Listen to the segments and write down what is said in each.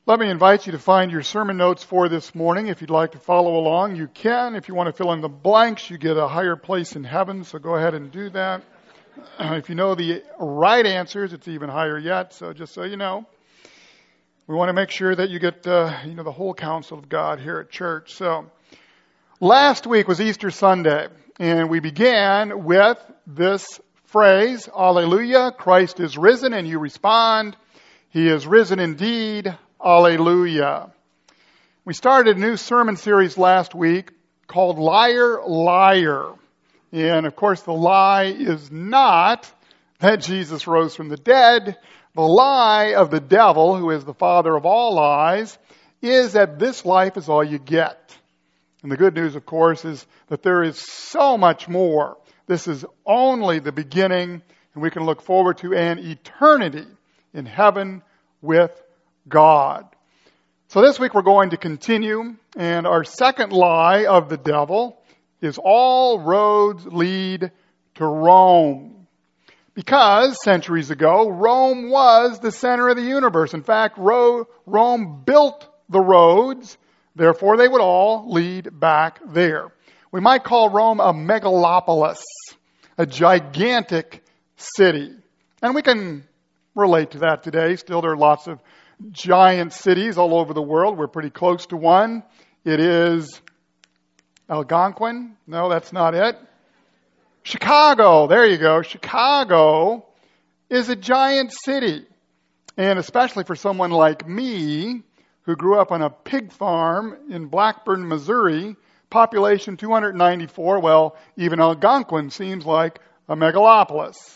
Let me invite you to find your sermon notes for this morning. If you'd like to follow along, you can. If you want to fill in the blanks, you get a higher place in heaven, so go ahead and do that. If you know the right answers, it's even higher yet, so just so you know. We want to make sure that you get the whole counsel of God here at church. So, last week was Easter Sunday, and we began with this phrase, Alleluia, Christ is risen, and you respond, He is risen indeed, Alleluia. We started a new sermon series last week called Liar, Liar. And of course the lie is not that Jesus rose from the dead. The lie of the devil, who is the father of all lies, is that this life is all you get. And the good news, of course, is that there is so much more. This is only the beginning, and we can look forward to an eternity in heaven with God. So this week we're going to continue, and our second lie of the devil is all roads lead to Rome. Because centuries ago, Rome was the center of the universe. In fact, Rome built the roads, therefore they would all lead back there. We might call Rome a megalopolis, a gigantic city. And we can relate to that today. Still, there are lots of giant cities all over the world. We're pretty close to one. It is Algonquin. No, that's not it. Chicago. There you go. Chicago is a giant city. And especially for someone like me, who grew up on a pig farm in Blackburn, Missouri, population 294, well, even Algonquin seems like a megalopolis.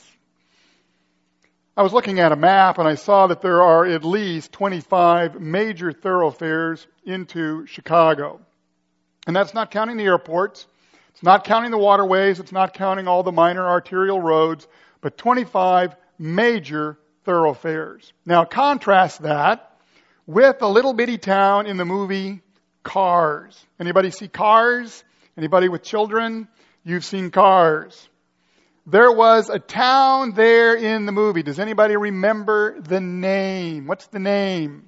I was looking at a map and I saw that there are at least 25 major thoroughfares into Chicago. And that's not counting the airports. It's not counting the waterways. It's not counting all the minor arterial roads, but 25 major thoroughfares. Now contrast that with a little bitty town in the movie Cars. Anybody see Cars? Anybody with children? You've seen Cars. There was a town there in the movie. Does anybody remember the name? What's the name?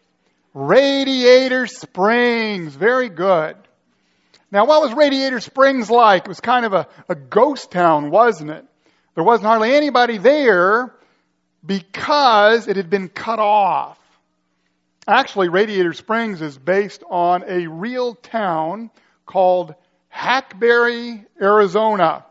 Radiator Springs. Very good. Now, what was Radiator Springs like? It was kind of a ghost town, wasn't it? There wasn't hardly anybody there because it had been cut off. Actually, Radiator Springs is based on a real town called Hackberry, Arizona.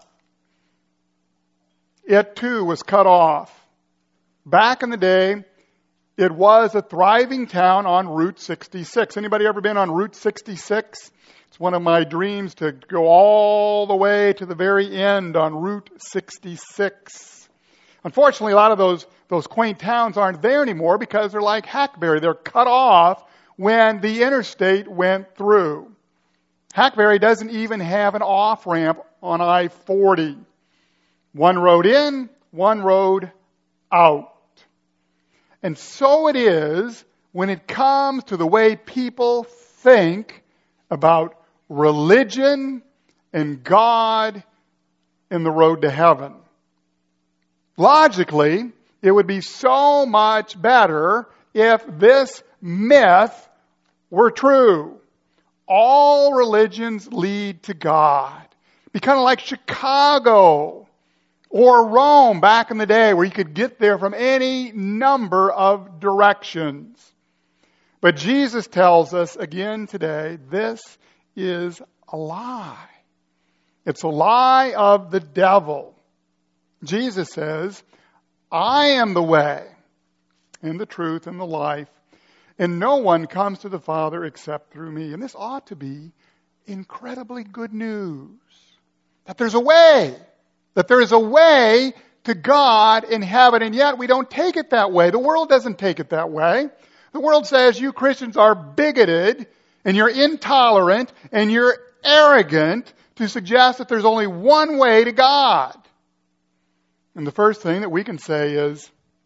It too was cut off. Back in the day, it was a thriving town on Route 66. Anybody ever been on Route 66? It's one of my dreams to go all the way to the very end on Route 66. Unfortunately, a lot of those quaint towns aren't there anymore because they're like Hackberry. They're cut off when the interstate went through. Hackberry doesn't even have an off-ramp on I-40. One road in, one road out. And so it is when it comes to the way people think about religion and God and the road to heaven. Logically, it would be so much better if this myth were true. All religions lead to God. Be kind of like Chicago or Rome back in the day, where you could get there from any number of directions. But Jesus tells us again today, this is a lie. It's a lie of the devil. Jesus says, I am the way and the truth and the life, and no one comes to the Father except through me. And this ought to be incredibly good news. That there's a way. That there is a way to God in heaven, and yet we don't take it that way. The world doesn't take it that way. The world says you Christians are bigoted, and you're intolerant, and you're arrogant to suggest that there's only one way to God. And the first thing that we can say is,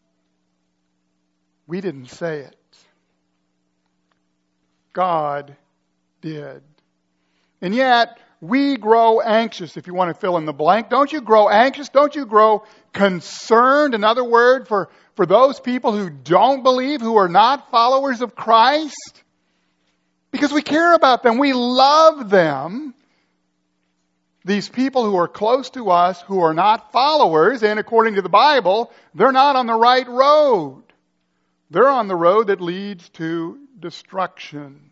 we didn't say it. God did. And yet, we grow anxious, if you want to fill in the blank. Don't you grow anxious? Don't you grow concerned? Another word for those people who don't believe, who are not followers of Christ? Because we care about them. We love them. These people who are close to us, who are not followers, and according to the Bible, they're not on the right road. They're on the road that leads to destruction.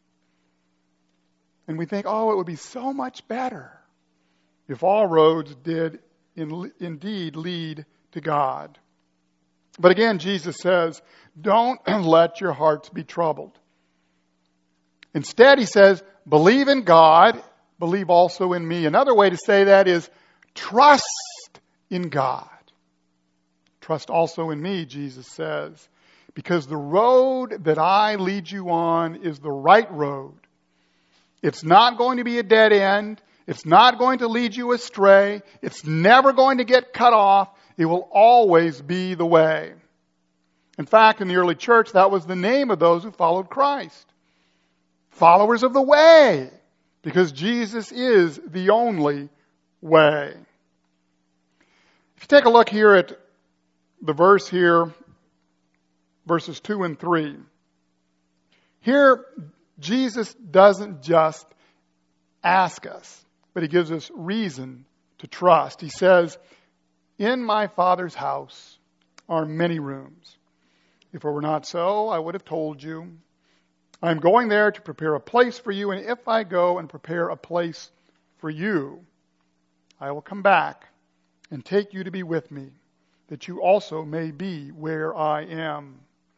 And we think, oh, it would be so much better if all roads did indeed lead to God. But again, Jesus says, don't let your hearts be troubled. Instead, he says, believe in God, believe also in me. Another way to say that is trust in God. Trust also in me, Jesus says, because the road that I lead you on is the right road. It's not going to be a dead end. It's not going to lead you astray. It's never going to get cut off. It will always be the way. In fact, in the early church, that was the name of those who followed Christ. Followers of the way, because Jesus is the only way. If you take a look here at the verse here, verses 2 and 3. Here, Jesus doesn't just ask us, but he gives us reason to trust. He says, in my Father's house are many rooms. If it were not so, I would have told you. I'm going there to prepare a place for you, and if I go and prepare a place for you, I will come back and take you to be with me, that you also may be where I am.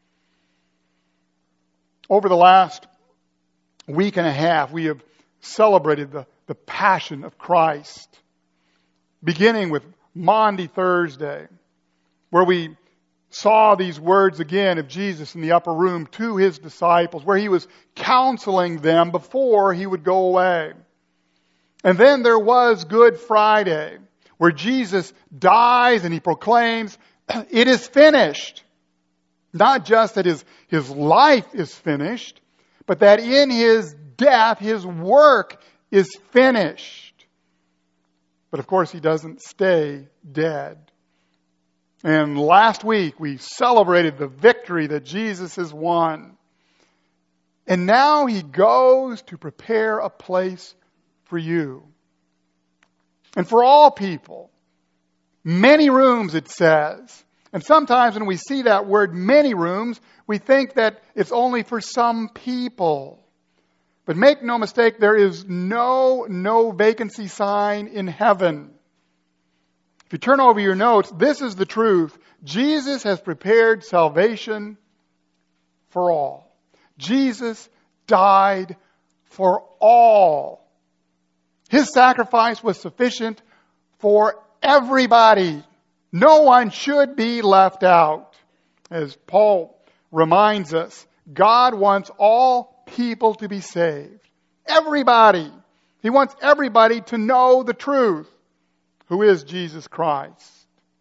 Over the last week and a half, we have celebrated the passion of Christ, beginning with Maundy Thursday, where we saw these words again of Jesus in the upper room to his disciples, where he was counseling them before he would go away. And then there was Good Friday, where Jesus dies and he proclaims, it is finished. Not just that his life is finished, but that in his death, his work is finished. But of course, he doesn't stay dead. And last week, we celebrated the victory that Jesus has won. And now he goes to prepare a place for you. And for all people. Many rooms, it says. And sometimes when we see that word many rooms, we think that it's only for some people. But make no mistake, there is no vacancy sign in heaven. If you turn over your notes, this is the truth. Jesus has prepared salvation for all. Jesus died for all. His sacrifice was sufficient for everybody. No one should be left out. As Paul reminds us, God wants all people to be saved. Everybody. He wants everybody to know the truth. Who is Jesus Christ?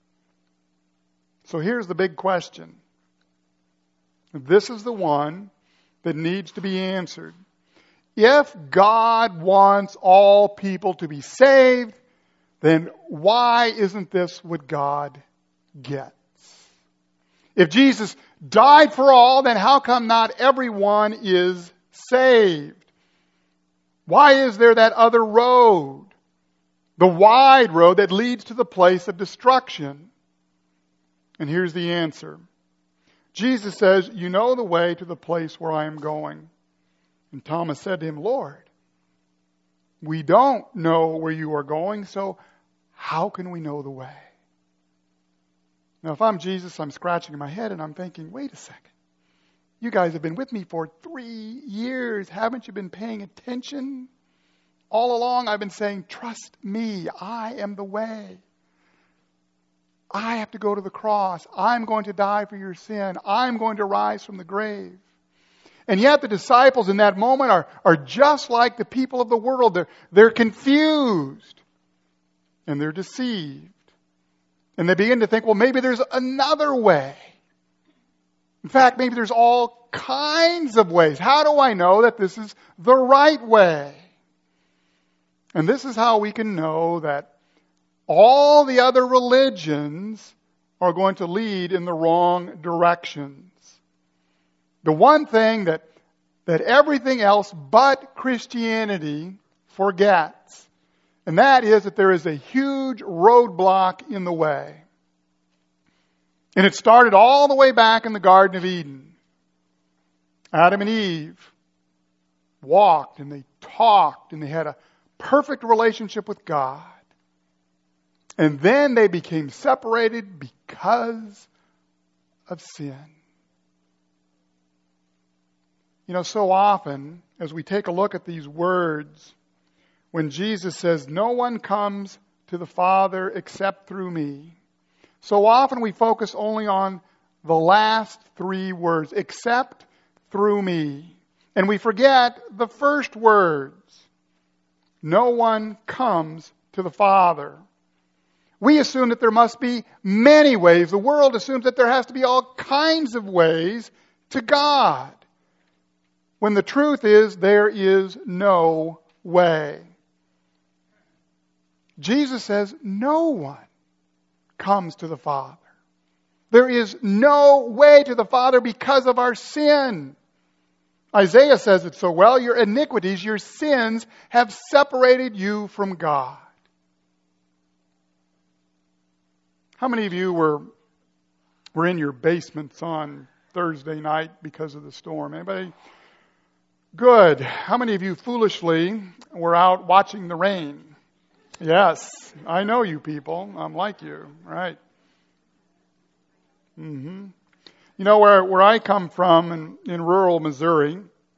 So here's the big question. This is the one that needs to be answered. If God wants all people to be saved, then why isn't this what God gets? If Jesus died for all, then how come not everyone is saved? Why is there that other road? The wide road that leads to the place of destruction. And here's the answer. Jesus says, you know the way to the place where I am going. And Thomas said to him, Lord, we don't know where you are going, so how can we know the way? Now, if I'm Jesus, I'm scratching my head and I'm thinking, wait a second. You guys have been with me for 3 years. Haven't you been paying attention? All along, I've been saying, trust me. I am the way. I have to go to the cross. I'm going to die for your sin. I'm going to rise from the grave. And yet the disciples in that moment are just like the people of the world. They're confused. And they're deceived. And they begin to think, well, maybe there's another way. In fact, maybe there's all kinds of ways. How do I know that this is the right way? And this is how we can know that all the other religions are going to lead in the wrong directions. The one thing that everything else but Christianity forgets, and that is that there is a huge roadblock in the way. And it started all the way back in the Garden of Eden. Adam and Eve walked and they talked and they had a perfect relationship with God. And then they became separated because of sin. You know, so often, as we take a look at these words, when Jesus says, "No one comes to the Father except through me," so often we focus only on the last three words, "except through me." And we forget the first words, "No one comes to the Father." We assume that there must be many ways. The world assumes that there has to be all kinds of ways to God, when the truth is there is no way. Jesus says no one comes to the Father. There is no way to the Father because of our sin. Isaiah says it so well, your iniquities, your sins have separated you from God. How many of you were in your basements on Thursday night because of the storm? Anybody? Good. How many of you foolishly were out watching the rain? Yes, I know you people. I'm like you, right? Mm-hmm. You know, where I come from in rural Missouri,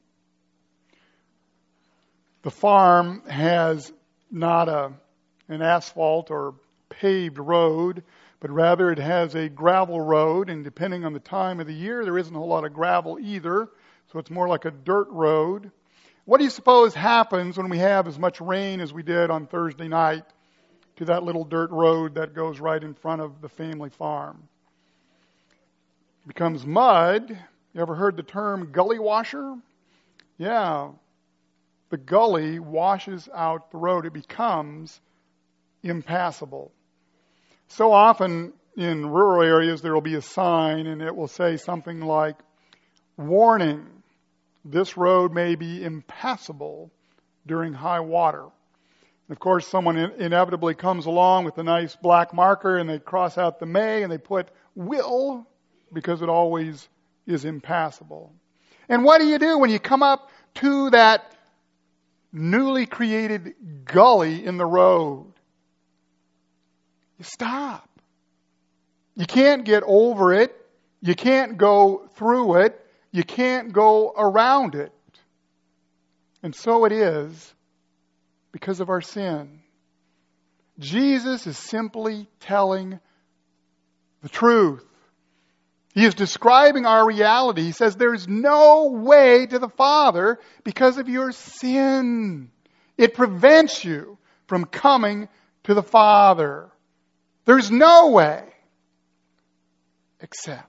the farm has not an asphalt or paved road, but rather it has a gravel road, and depending on the time of the year, there isn't a whole lot of gravel either, so it's more like a dirt road. What do you suppose happens when we have as much rain as we did on Thursday night to that little dirt road that goes right in front of the family farm? It becomes mud. You ever heard the term gully washer? Yeah. The gully washes out the road. It becomes impassable. So often in rural areas there will be a sign and it will say something like, "Warning, this road may be impassable during high water." Of course, someone inevitably comes along with a nice black marker and they cross out the may and they put "will," because it always is impassable. And what do you do when you come up to that newly created gully in the road? You stop. You can't get over it. You can't go through it. You can't go around it. And so it is because of our sin. Jesus is simply telling the truth. He is describing our reality. He says there's no way to the Father because of your sin. It prevents you from coming to the Father. There's no way except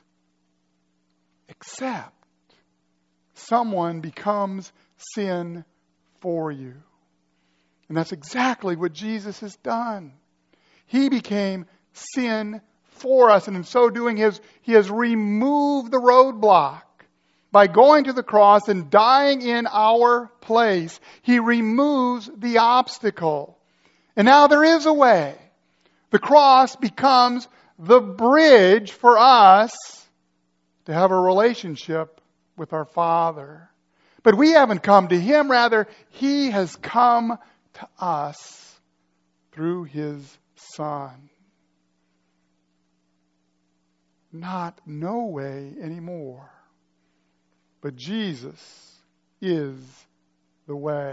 someone becomes sin for you. And that's exactly what Jesus has done. He became sin for us, and in so doing, He has removed the roadblock. By going to the cross and dying in our place, He removes the obstacle. And now there is a way. The cross becomes the bridge for us to have a relationship with our Father. But we haven't come to Him, rather, He has come to us through His Son. Not no way anymore, but Jesus is the way.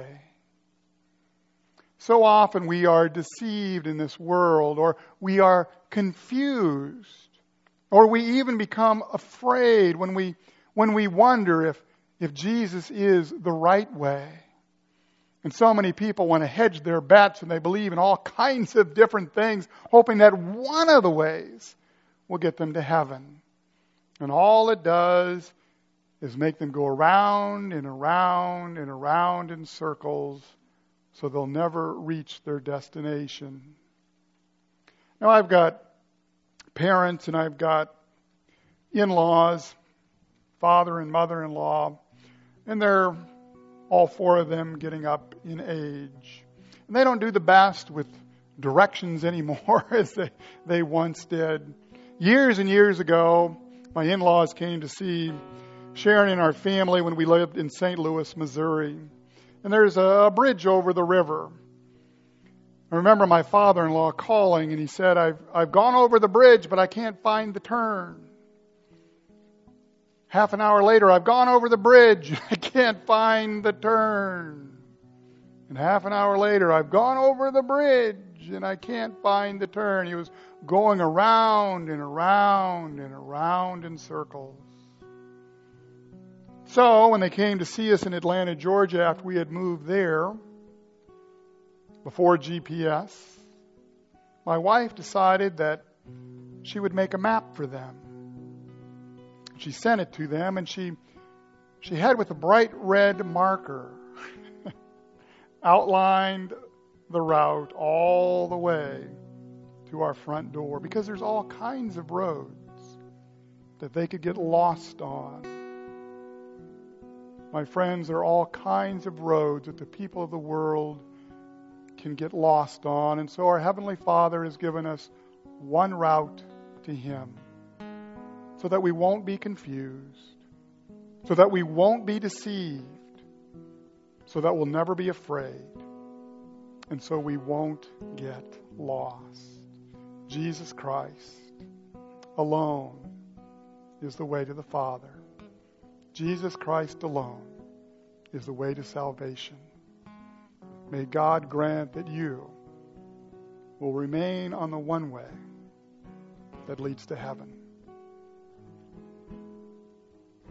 So often we are deceived in this world, or we are confused, or we even become afraid when we wonder if Jesus is the right way. And so many people want to hedge their bets and they believe in all kinds of different things, hoping that one of the ways will get them to heaven. And all it does is make them go around and around and around in circles, so they'll never reach their destination. Now, I've got parents and I've got in-laws, father and mother-in-law, and they're all four of them getting up in age. And they don't do the best with directions anymore as they once did. Years and years ago, my in-laws came to see Sharon and our family when we lived in St. Louis, Missouri. And there's a bridge over the river. I remember my father-in-law calling, and he said, I've gone over the bridge, but I can't find the turn. Half an hour later, I've gone over the bridge, I can't find the turn. And half an hour later, I've gone over the bridge, and I can't find the turn. He was going around and around and around in circles. So when they came to see us in Atlanta, Georgia, after we had moved there, before GPS, my wife decided that she would make a map for them. She sent it to them, and she had with a bright red marker outlined the route all the way to our front door, because there's all kinds of roads that they could get lost on. My friends, there are all kinds of roads that the people of the world can get lost on. And so our Heavenly Father has given us one route to Him, so that we won't be confused, so that we won't be deceived, so that we'll never be afraid, and so we won't get lost. Jesus Christ alone is the way to the Father. Jesus Christ alone is the way to salvation. May God grant that you will remain on the one way that leads to heaven.